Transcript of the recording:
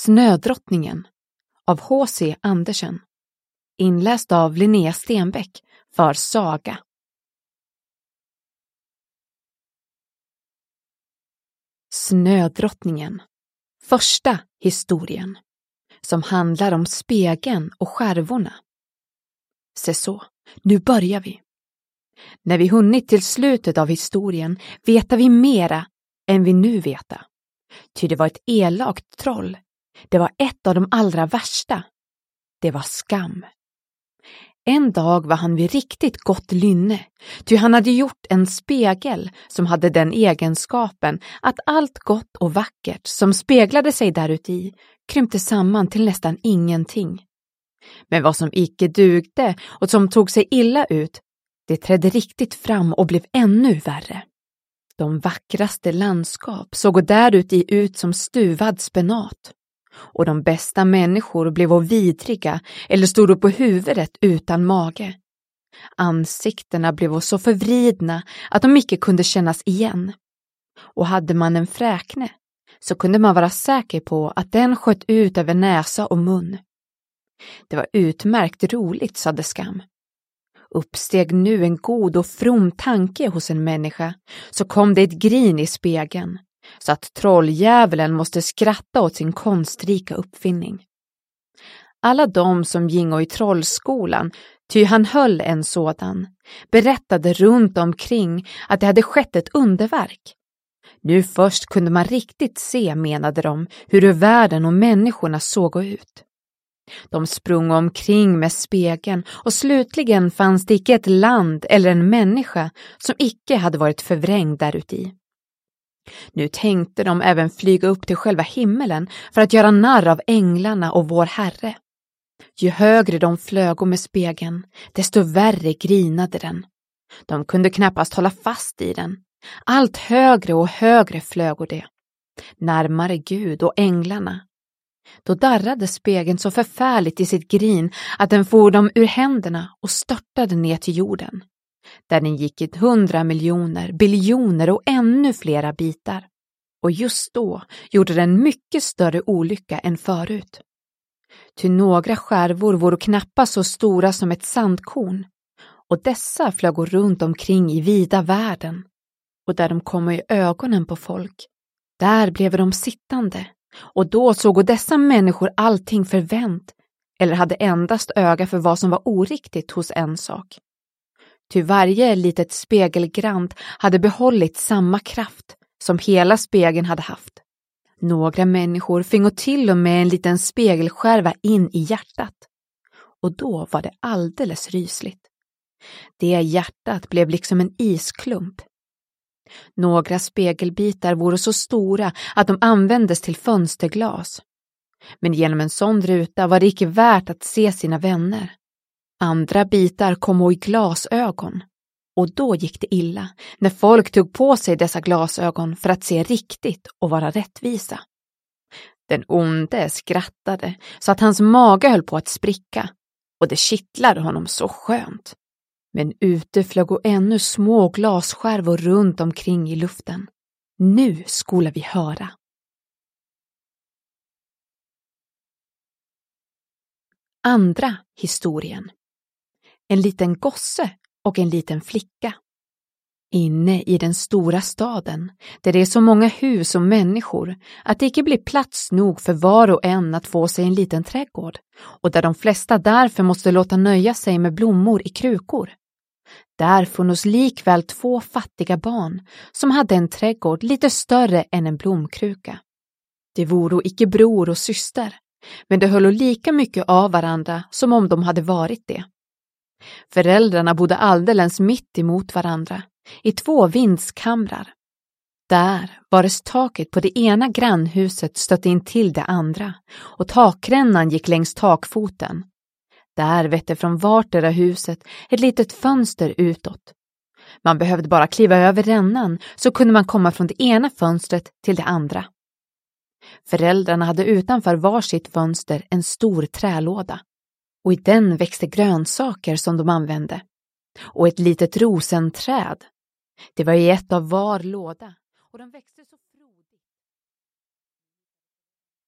Snödrottningen av H.C. Andersen. Inläst av Linnea Stenbeck för Saga. Snödrottningen. Första historien. Som handlar om spegeln och skärvorna. Se så, nu börjar vi. När vi hunnit till slutet av historien veta vi mera än vi nu veta. Ty det var ett elakt troll. Det var ett av de allra värsta. Det var Skam. En dag var han vid riktigt gott lynne, ty han hade gjort en spegel som hade den egenskapen att allt gott och vackert som speglade sig däruti krympte samman till nästan ingenting. Men vad som icke dugde och som tog sig illa ut, det trädde riktigt fram och blev ännu värre. De vackraste landskap såg däruti ut som stuvad spenat. Och de bästa människor blev vidriga eller stod upp på huvudet utan mage. Ansiktena blev så förvridna att de icke kunde kännas igen. Och hade man en fräkne så kunde man vara säker på att den sköt ut över näsa och mun. Det var utmärkt roligt, sade Skam. Uppsteg nu en god och from tanke hos en människa, så kom det ett grin i spegeln, så att trolljävulen måste skratta åt sin konstrika uppfinning. Alla de som gingo i trollskolan, ty han höll en sådan, berättade runt omkring att det hade skett ett underverk. Nu först kunde man riktigt se, menade de, hur världen och människorna såg ut. De sprung omkring med spegeln och slutligen fanns det icke ett land eller en människa som icke hade varit förvrängd däruti. Nu tänkte de även flyga upp till själva himmelen för att göra narr av änglarna och vår Herre. Ju högre de flög med spegeln, desto värre grinade den. De kunde knappast hålla fast i den. Allt högre och högre flög det. Närmare Gud och änglarna. Då darrade spegeln så förfärligt i sitt grin att den for dem ur händerna och störtade ner till jorden. Där den gick i 100 miljoner, biljoner och ännu flera bitar. Och just då gjorde den mycket större olycka än förut. Ty några skärvor vore knappast så stora som ett sandkorn. Och dessa flög runt omkring i vida världen. Och där de kom i ögonen på folk, där blev de sittande. Och då såg dessa människor allting förvänt, eller hade endast öga för vad som var oriktigt hos en sak. Ty varje litet spegelgrant hade behållit samma kraft som hela spegeln hade haft. Några människor fingo till och med en liten spegelskärva in i hjärtat. Och då var det alldeles rysligt. Det hjärtat blev liksom en isklump. Några spegelbitar vore så stora att de användes till fönsterglas. Men genom en sån ruta var det icke värt att se sina vänner. Andra bitar kom i glasögon. Och då gick det illa när folk tog på sig dessa glasögon för att se riktigt och vara rättvisa. Den onde skrattade så att hans mage höll på att spricka. Och det kittlade honom så skönt. Men ute flög ännu små glasskärvor runt omkring i luften. Nu skulle vi höra. Andra historien. En liten gosse och en liten flicka. Inne i den stora staden, där det är så många hus och människor att det icke blir plats nog för var och en att få sig en liten trädgård, och där de flesta därför måste låta nöja sig med blommor i krukor. Där funnos likväl 2 fattiga barn som hade en trädgård lite större än en blomkruka. Det voro icke bror och syster, men de höll lika mycket av varandra som om de hade varit det. Föräldrarna bodde alldeles mitt emot varandra, i 2 vindskamrar. Där var taket på det ena grannhuset stött in till det andra, och takrännan gick längs takfoten. Där vette från vartera huset ett litet fönster utåt. Man behövde bara kliva över rännan så kunde man komma från det ena fönstret till det andra. Föräldrarna hade utanför varsitt fönster en stor trälåda. Och i den växte grönsaker som de använde. Och ett litet rosenträd. Det var i ett av var låda. Och de växte så